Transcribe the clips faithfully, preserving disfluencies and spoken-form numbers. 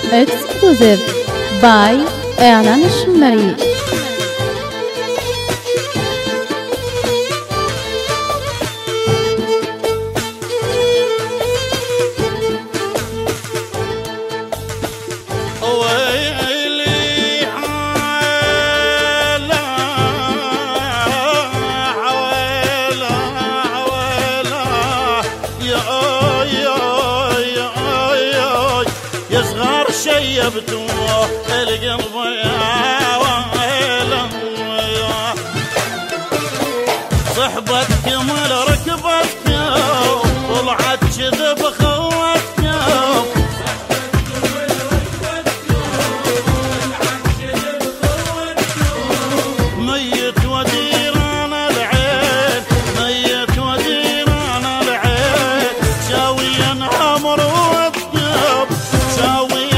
Exclusive by إعلان الشمري. شيبتوه القلب يا ويله صحبتكم ركبتكم طلعت كذب خوتكم ميت وديران العين ميت وديران العين شاويا عمر وثقب شاويا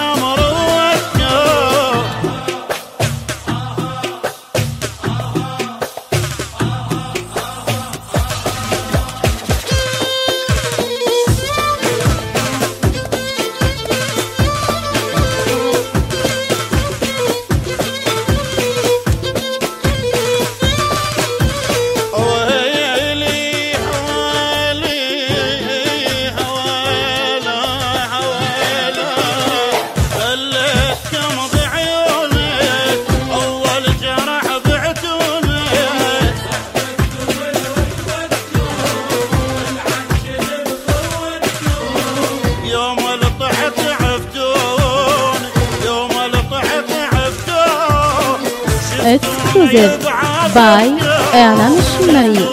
Exclusive by إعلان الشمري.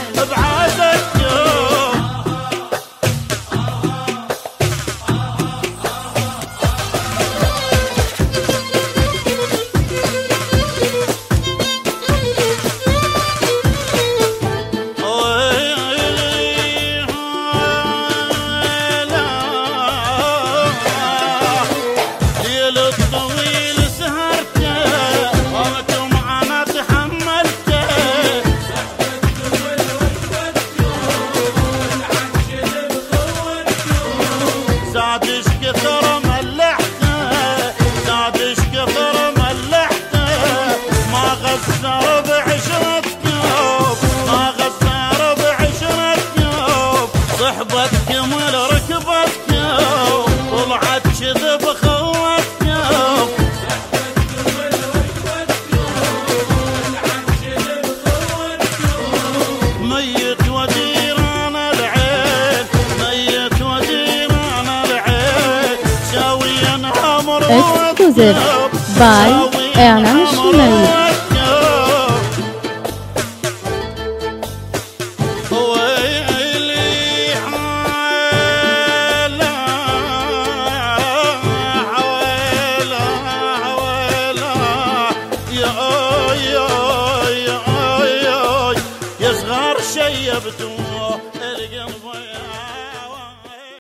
زادش كثر ملحته زادش كثر ملحته ما غسر بعشرتكم ما غسر بعشرتكم صحبتكم ركبتكم طلعت كذب خوتكم ميت وديران العين ميت وديران Exclusive by إعلان الشمري. يا صغار شيبتوه